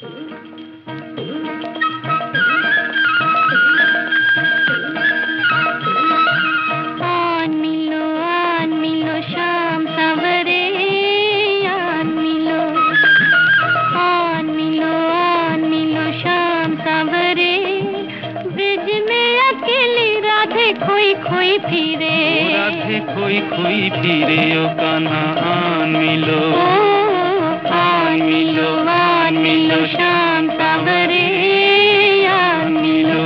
आन मिलो शाम सवरे, आन मिलो शाम सवरे, ब्रिज में अकेली राधे खोई खोई फिरे, राधे खोई खोई फिरे ओ कान्हा आन मिलो शाम सवरे, आन मिलो।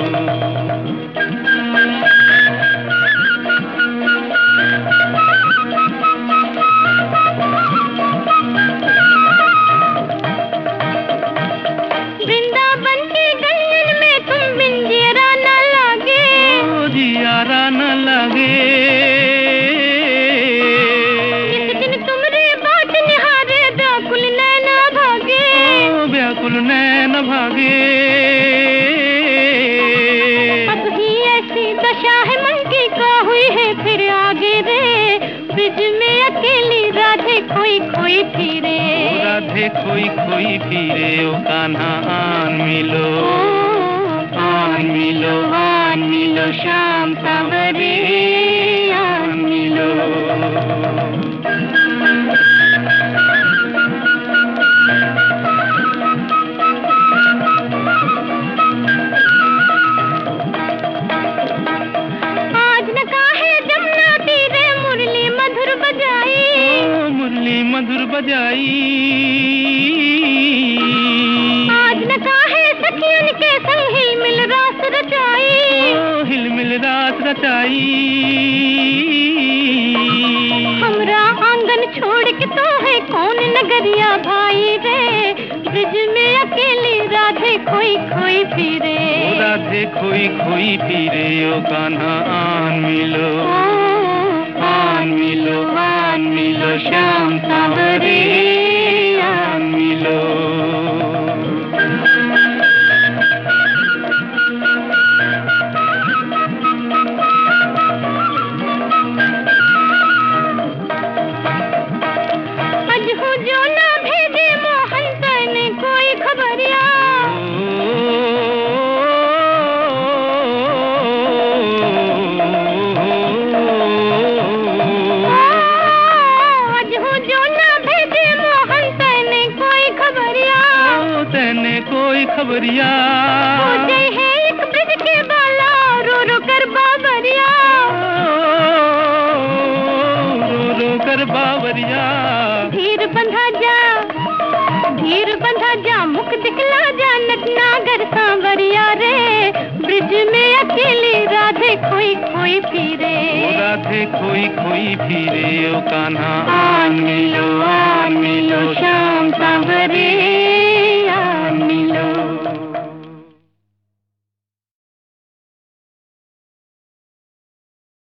वृंदावन की गलियन में तुम बिन जियरा न लागे, ओ जियारा न लगे। जिस दिन तुमरे बाट निहारे व्याकुल नैन भागे, ओ व्याकुल नैन भागे। अब ही ऐसी दशा है मन की का हुई है फिर आगे रे, ब्रिज में अकेली राधे खोई खोई फिरे, राधे खोई खोई फिरे ओ कान्हा आन मिलो शाम सवरे, आन मिलो। आज न काहे जमुना तीरे मुरली मधुर बजाई, ओ मुरली मधुर बजाई। आज न काहे सखियन के संग हिल मिल रास रचाई, ओ हिल मिल रात रचाई। हमरा आंगन छोड़ के तो है कौन नगरिया भाई रे, ब्रिज में अकेली राधे खोई खोई फिरे, ओ राधे खोई खोई फिरे ओ कान्हा आन मिलो शाम सवरे, आन मिलो। अजहू जो ना भेजे मोहन तने कोई खबरिया, अजहू जो ना भेजे मोहन तने कोई खबरिया, तने कोई खबरिया। हो जाए है एक ब्रिज के बाला रो रो कर बाबरिया, रो कर बावरिया। धीर बंधा जा मुख दिखला जा नटनागर सांवरिया रे, ब्रिज में अकेली राधे खोई खोई फिरे, ओ राधे खोई खोई फिरे ओ कान्हा आन मिलो शाम सवरे।